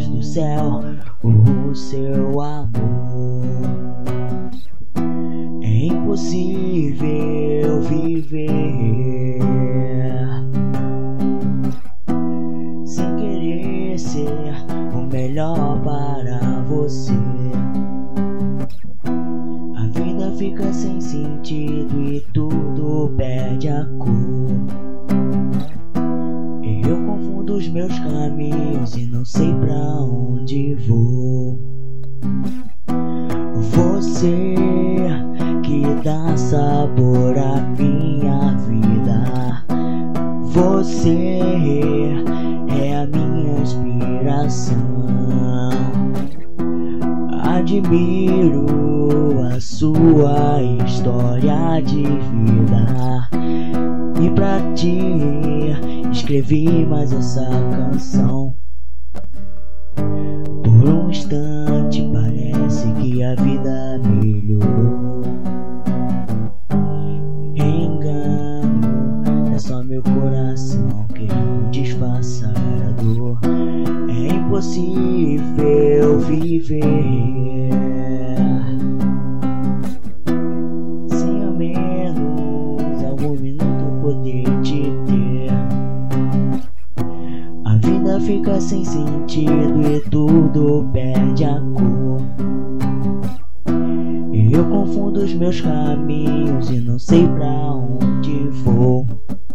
Deus do céu, o seu amor. É impossível viver sem querer ser o melhor para você. A vida fica sem sentido e tudo perde a cor. Eu confundo os meus caminhos e não sei pra onde vou. Você que dá sabor à minha vida, você é a minha inspiração. Admiro a sua história de vida e pra ti escrevi mais essa canção. Por um instante parece que a vida melhorou. Engano, é só meu coração querendo disfarçar a dor. É impossível viver sem ao menos algum minuto poder te ter. A vida fica sem sentido e tudo perde a cor. Eu confundo os meus caminhos e não sei pra onde vou.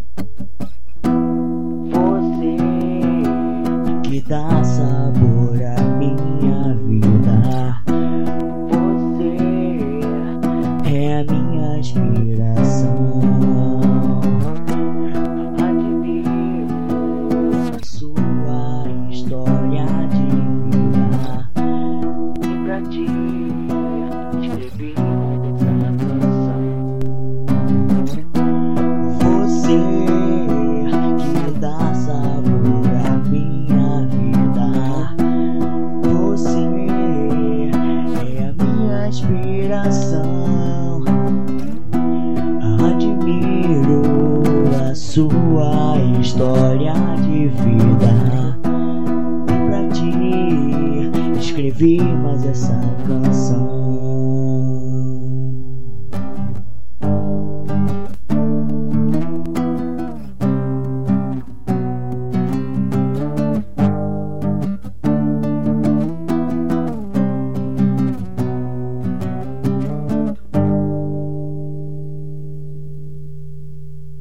Você que dá sabor à minha vida, você é a minha inspiração. História de vida e pra ti escrevi essa canção. Você que dá sabor à minha vida, você é a minha inspiração.